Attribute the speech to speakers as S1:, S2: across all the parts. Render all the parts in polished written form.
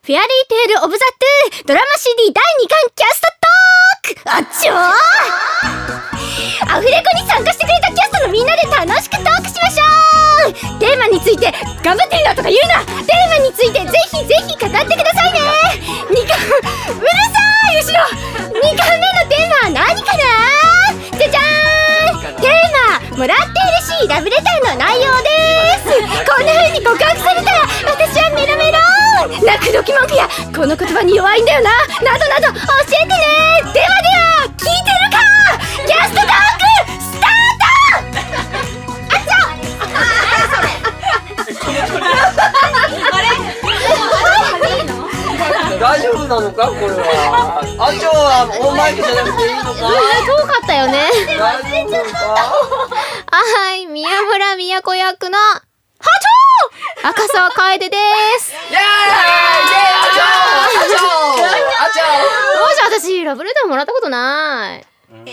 S1: フェアリーテールオブザトゥードラマ CD 第2巻キャストトーク。あっちょーアフレコに参加してくれたキャストのみんなで楽しくトークしましょう。テーマについて頑張ってるなとか言うな。テーマについてぜひぜひ語ってくださいね。うるさい後ろ。2巻目のテーマは何かな。じゃじゃーん。テーマ、もらって嬉しいラブレターの内容です。こんな風に告白されたら私はメロメロ。泣く時文句やこの言葉に弱いんだよな、などなど教えてね。では聞いてるか。キャストトークスタート。
S2: 大丈夫なのかこれは。あんちょはオンマイクじゃなくていいのか。
S1: 遠かったよね。
S2: 大丈夫か。
S1: はい、宮村都役のハチョー赤澤楓です。
S2: イエーイ。あちょ
S1: 私ラブレターもらったことない。だって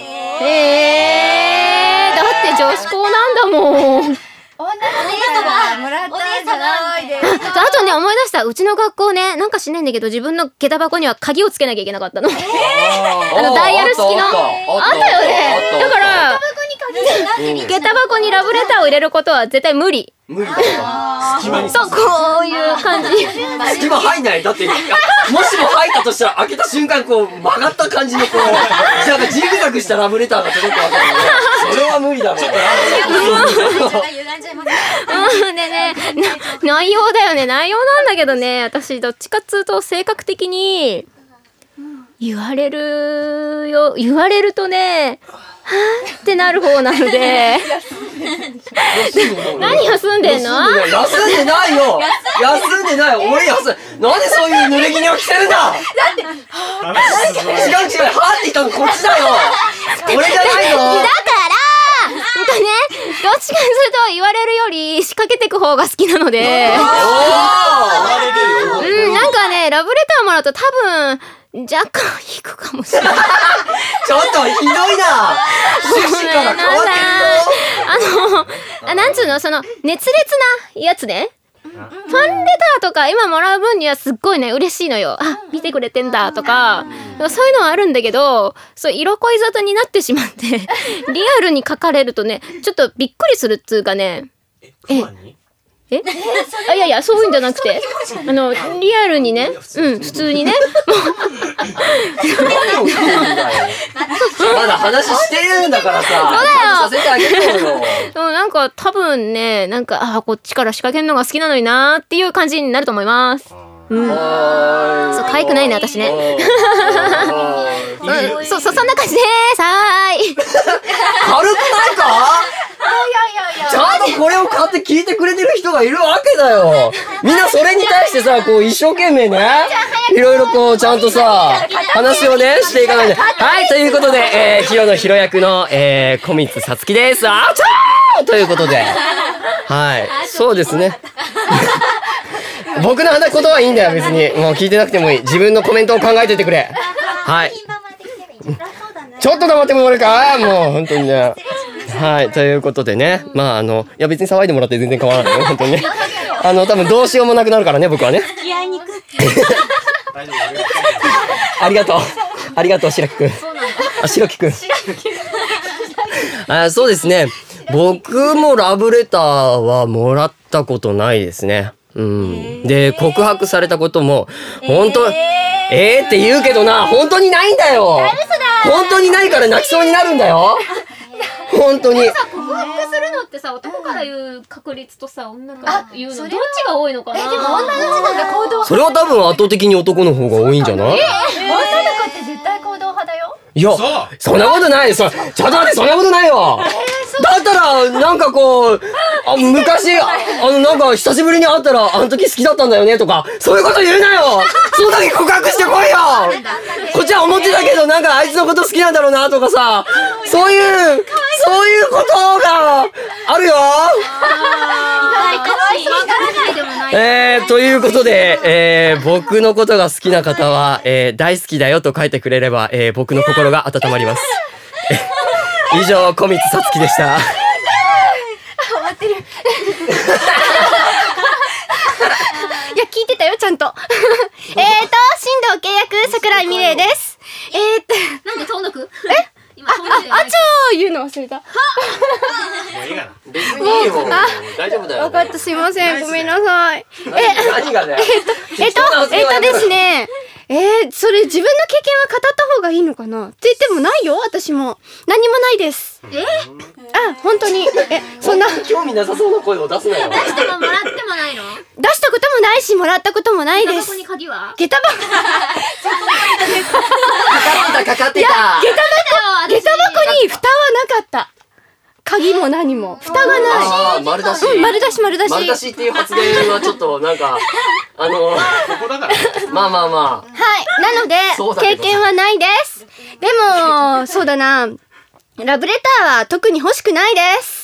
S1: 女子校なんだもん。
S3: 女の子がもらったんじゃないですか。
S1: あとね、思い出した。うちの学校ね、なんかしないんだけど自分の下駄箱には鍵をつけなきゃいけなかったの。ダイヤル式のあったよね。だから下駄箱にラブレターを入れることは絶対無理。
S2: 無理だよ。隙間に。
S1: そう、こういう感じ。
S2: 隙間入んない。だってもしも入ったとしたら開けた瞬間こう曲がった感じのこうなんかジグザグしたラブレターが届くわけだよね。それは無理だろ。
S1: でね、内容だよね。内容なんだけどね、私どっちかっつうと性格的に言われるとね、はぁってなる方なので。何休んでんの？
S2: 休んでないよ。休んでない。俺なんでそういう濡れ衣を着てるんだ。だって違うはーって言ったのこっちだよ。俺じゃないの。
S1: だからね、どっちかすると言われるより仕掛けてく方が好きなので。なんかね、ラブレターもらうと多分若干引くかもしれない。
S2: ちょっとひどいな。趣旨から変わってるよ。
S1: なんつうの、その熱烈なやつね。ファンレターとか今もらう分にはすっごいね嬉しいのよ。あ、見てくれてんだとか、そういうのはあるんだけど、そう色恋沙汰になってしまってリアルに書かれるとね、ちょっとびっくりするっつうかね。いやそういうんじゃなくて、リアルにね、普通にね。
S2: まだ話してるんだからさ。
S1: そうだよ。
S2: させてあげるよ。
S1: なんか多分ね、なんかこっちから仕掛けるのが好きなのになーっていう感じになると思います。そう可愛くないね私ね。そんな感じです。はーい。軽くない
S2: か？ちゃんとこれを買って聞いてくれてる人がいるわけだよ。みんなそれに対してさ、こう一生懸命ね、いろいろこうちゃんとさ、話をねしていかないで。はい、ということで、ヒロのヒロ役の小光さつきです。あちゃーということで、はい、そうですね。僕の話ことはいいんだよ別に。もう聞いてなくてもいい。自分のコメントを考えててくれ。はい。ちょっと黙ってもらえるか。もう本当にね。はい、ということでね、いや別に騒いでもらって全然構わないよ、本当にね。多分どうしようもなくなるからね、僕はね。ありがとう、白木くん。白木くん。そうですね。僕もラブレターはもらったことないですね。で、告白されたことも、本当、って言うけどな、本当にないんだよ。本当にないから泣きそうになるんだよ。本当に。
S1: 告白するのってさ、男から言う確率とさ、女から言うのどっちが多いのかな。
S3: でも女の子が行動。
S2: それは多分圧倒的に男の方が多いんじゃない？
S3: 女の子って絶対行動派だよ。
S2: いや、そんなことない。ちょっと待って、そんなことないよ。だったらなんかこう昔なんか久しぶりに会ったらあの時好きだったんだよねとか、そういうこと言うなよ。その時告白してこいよ。こっちは思ってたけどなんかあいつのこと好きなんだろうなとかさ、そういうことがあるよ。ということで、僕のことが好きな方は、大好きだよと書いてくれれば、僕の心が温まります。以上、小光さつきでした。
S3: 終わってる。
S1: いや聞いてたよちゃんと。 すいません、ごめんなさい。
S2: 何がだよ。
S1: ですね。それ自分の経験は語った方がいいのかなって言ってもないよ、私も。何もないです。本当に。そんな。
S2: 興味なさそうな声を出すなよ。
S3: 出してももらってもないの？
S1: 出したこともないし、もらったこともないです。
S3: 下駄箱に鍵は？
S1: 下駄箱。
S2: かかってた。
S1: 下駄箱に蓋はなかった。鍵も何も蓋がない。
S2: 丸出し。
S1: 丸出し。
S2: 丸出しっていう発言はちょっとなんかここだから。まあ。
S1: はい。なので経験はないです。でもそうだな。ラブレターは特に欲しくないです。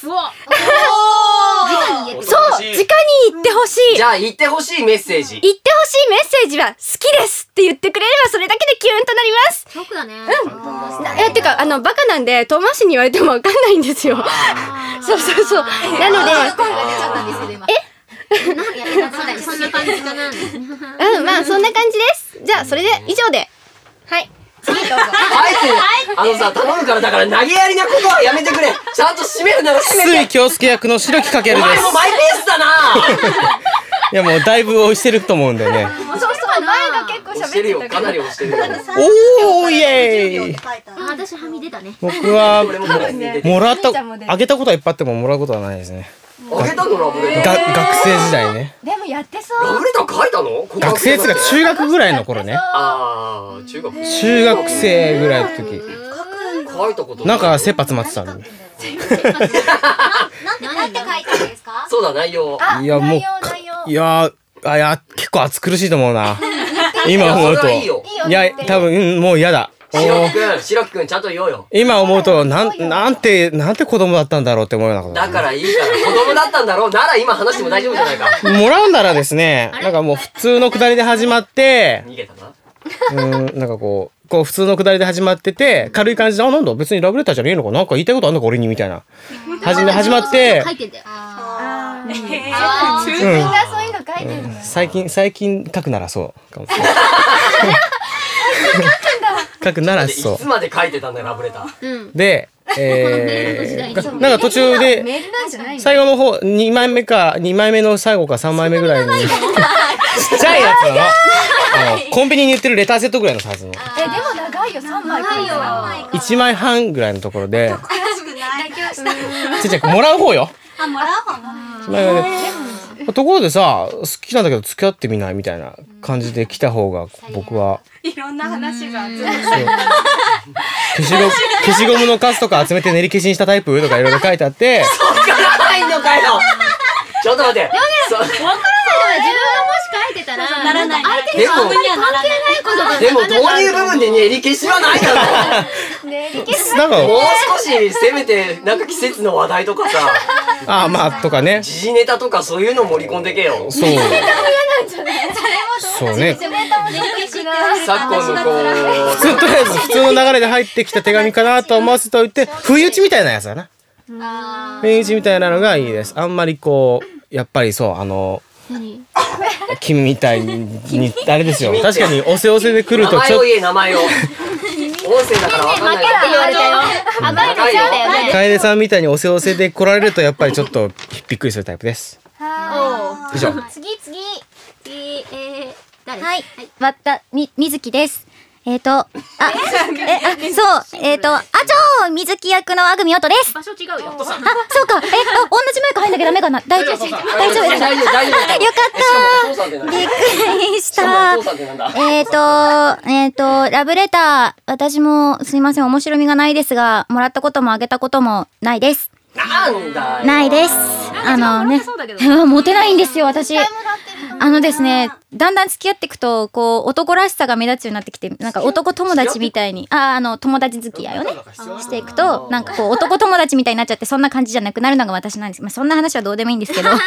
S1: そう、直に言ってほしい。
S2: じゃあ言ってほしいメッセージ。
S1: 言ってほしいメッセージは好きですって言ってくれればそれだけでキュンとなります。
S3: ショックだね。
S1: てかバカなんで遠回しに言われてもわかんないんですよ。そう。なので
S3: 声が出ちゃったんですけど今。そんな感じかな。
S1: まあそんな感じです。じゃあそれで以上で。はい。次どうぞ。
S2: さ、頼むからだから投げやりなことはやめてくれ。ちゃんと締めるなら締めて。
S4: 筒井京介役の白木かけるです。
S2: お前もマイペースだな。
S4: いやもうだいぶ押してると思うんだよね。
S1: そう前が結構喋ってるよ。
S2: かなり押してるよ。
S4: おーイエーイ。
S3: 私はみ出たね。
S4: 僕はもらったあげたことはいっぱいあってももらうことはないですね。
S2: あげたのラブレター。
S4: 学生時代ね。
S1: でもやってそう。
S2: ラブレター書いたの？
S4: 学生っていうか中学ぐらいの頃ね。中学生ぐらいの時。
S2: 書いたこと
S4: なんか切羽詰まってたの。
S3: なんて書いたんですか？
S2: そうだ内容。
S4: いやもういや結構暑苦しいと思うな。今思うと。いや多分もう嫌だ。
S2: 白木くんちゃんと言おうよ。
S4: 今思うとなんて子供だったんだろうって思うようなこと。
S2: だからいいから子供だったんだろうなら今話しても大丈夫じゃないか。
S4: もらうんならですね、なんかもう普通のくだりで始まって、
S2: 逃げたな。
S4: なんかこう普通のくだりで始まってて軽い感じでなんだ別にラブレターじゃねえのかなんか言いたいことあんのか俺にみたいな始まって
S3: 書いてんだよ。
S1: 自分がそういうの書いてる。
S4: 最近書くならそうかもしれない。書くならそう。
S2: いつまで書いてたんだよラブレター。
S4: で、なんか途中で最後の方2枚目の最後か3枚目ぐらいにちっちゃいやつなの。コンビニに売ってるレターセットぐらいのサイズの。
S1: でも長いよ3枚。
S4: 1枚半ぐらいのところで。ちっちゃくもらう方よ。
S3: もらう方。
S4: ところでさ好きなんだけど付き合ってみないみたいな感じで来た方が僕はい
S1: ろんな話が
S4: 消しゴムのカスとか集めて練り消しにしたタイプとかいろいろ書いてあって。
S2: そっからないのかよ。ちょっと待って。
S3: 分からないのは自分がもし書いてたらならない。相手には関係ないことが。
S2: でも導入部分で練り消しはないだろ。
S4: なんか
S2: もう少しせめてなんか季節の話題とかさ。
S4: まあとかね。
S2: 時事ネタとかそういうの盛り込んでけよ。
S4: そう。そうね。
S2: 昨今のこう
S4: とりあえず普通の流れで入ってきた手紙かなと思わせておいて不意打ちみたいなやつだな。不意打ちみたいなのがいいです。あんまりこうやっぱりそう君みたいにあれですよ。確かにおせおせで来るとちょっと
S2: 名前を音声だから分かんない。
S4: 楓さんみたいにおせおせで来られるとやっぱりちょっとびっくりするタイプです。以上。
S3: 次
S5: はい、水木です。あちょ水木役のあぐみおとです。
S3: 場所違うよ。
S5: そうか。同じマイク入んなきゃダメかな。大丈夫です。よかった。びっくりした。ラブレター、私もすいません、面白みがないですが、もらったこともあげたこともないです。
S2: なんだよ。
S5: ないです。モテないんですよ、私。ですね、だんだん付き合っていくとこう男らしさが目立つようになってきて、なんか男友達みたいに友達付き合いをねしていくとなんかこう男友達みたいになっちゃってそんな感じじゃなくなるのが私なんです。そんな話はどうでもいいんですけどもら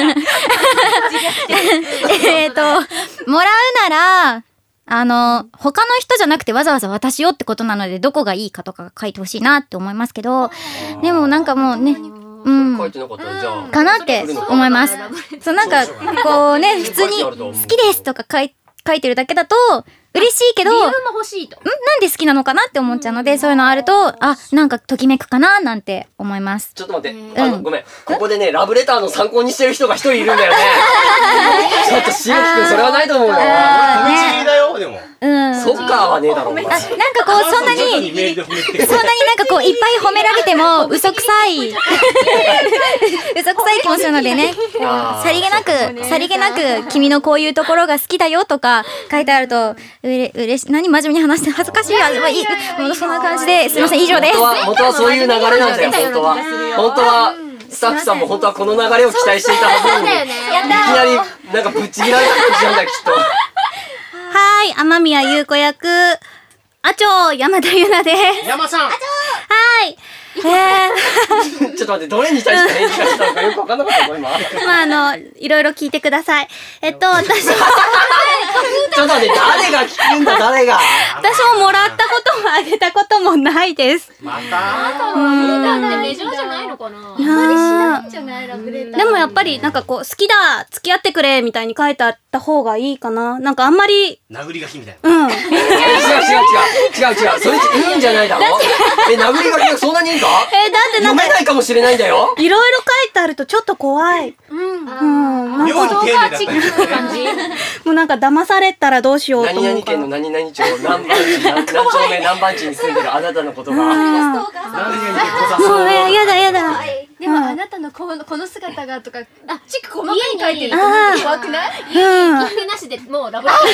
S5: うなら他の人じゃなくてわざわざ私よってことなのでどこがいいかとか書いてほしいなって思いますけど、でもなんかもうねかなって思います。そうなんかこうね普通に好きですとか書いてるだけだと嬉しいけど、
S3: 理由も欲しいと。
S5: なんで好きなのかなって思っちゃうので、そういうのあると、なんかときめくかななんて思います。
S2: ちょっと待って、ごめん。ここでね、ラブレターの参考にしてる人が一人いるんだよね。ちょっとしゆきくん、それはないと思うよ。
S4: だよ、でも。
S2: そっかはねえだろ、お前。
S5: なんかこう、そんなになんかこう、いっぱい褒められても、嘘くさい気もするのでね、さりげなく、君のこういうところが好きだよとか書いてあると、嬉しい。何真面目に話して恥ずかしいわ。もうそんな感じで、すみません、以上です。
S2: 元はそういう流れなんだよ、本当は。本当は、スタッフさんも本当はこの流れを期待していたはずなのに、いきなり、なんかぶっちぎられた感じなんだよ、きっと。
S6: はい、雨宮優子役、あちょ山田優奈です。
S4: 山さん。
S6: はい。
S2: ちょっと待って、どれに対して返事がしたのかよくわかんなかったぞ、今。
S6: いろいろ聞いてください。私も。
S2: ちょっと待って、誰が聞くんだ、誰が。
S6: 私ももらったこともあげたこともないです。
S4: また
S3: ラブレターってメジャーじゃないのかな。あんまりしないんじゃないラブレター。
S6: でもやっぱりなんかこう好きだ付き合ってくれみたいに書いてあった方がいいかな。なんかあんまり
S4: 殴り書きみたいな。
S2: 違う。それいいんじゃないだろ。殴り書きがそんなにいいか。
S6: だってなんか
S2: 読めないかもしれないんだよ。
S6: いろいろ書いてあるとちょっと怖い。
S4: 妙に丁寧だったりね。
S6: もうなんか騙されたらどうしようと思うから。
S2: 何々県の何々町何番地何丁目何番地に住んでるあなたのことが。
S6: もうやだ。
S3: でもあなたのこの姿がとか、チク細かに書いてると怖くない？家なしでもうラブレター。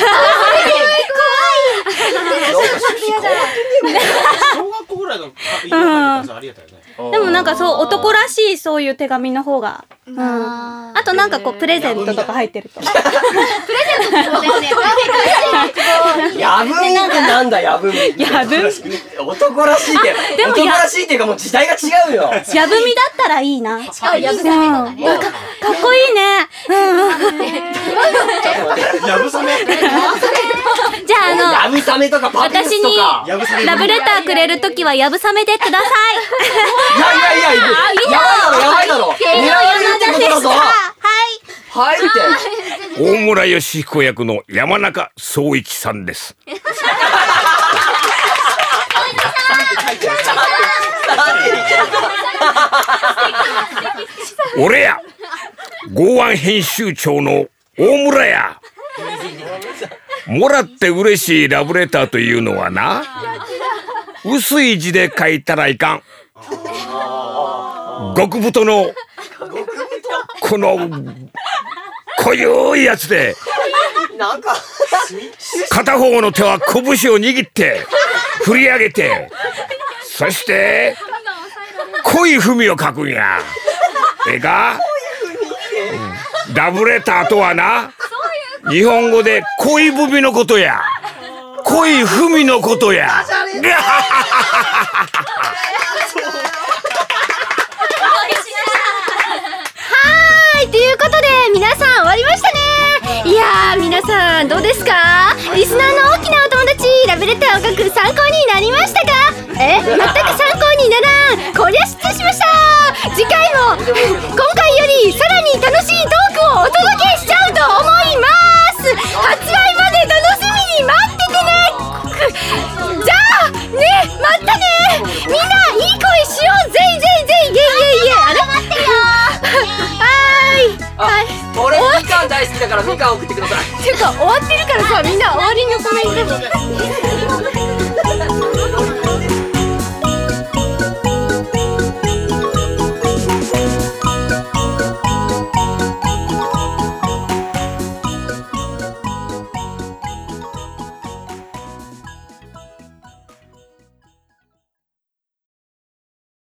S4: 小学校ぐらいのありがたいね。
S6: でもなんかそう男らしいそういう手紙の方が、あとなんかこうプレゼントとか入ってると。
S3: プレゼントそうですね。
S2: やぶみってなんだやぶみ。男らしいって男らしいっていうかもう時代が違うよ。
S6: やぶみだったらいいな。
S3: やぶさめとかね。
S6: かっこいいね。
S4: やぶさめ。
S6: じゃあ
S2: やぶさめとかパピルスとか。
S6: 私にラブレターくれるときはやぶさめでください。
S2: いややばいだろ。狙われるってことだぞ。はいって。
S7: 大村義彦役の山中総一さんです。俺や剛腕編集長の大村や。もらって嬉しいラブレターというのはな、薄い字で書いたらいかん。極太のこの濃ゆいやつで、片方の手は拳を握って振り上げて、そして濃い文を書くんや。ええか？ラブレターとはな、日本語で恋文のことや。恋文のことや。
S1: ということで皆さん終わりましたね。いやー皆さんどうですか。リスナーの大きなお友達ラブレターを書く参考になりましたか。全く参考にならん。こりゃ失礼しました。次回も今回よりさらに楽しいトークをお届けしちゃうと思います。発売まで楽しみに待っててね。じゃあね、またね。みんないい声しようぜいぜいぜいイエイイエイイエイ。あれ待ってよ
S2: はい。俺みかん大好きだからみかん送ってください。
S1: ていうか終わってるからさ、みんな終わりのコメント。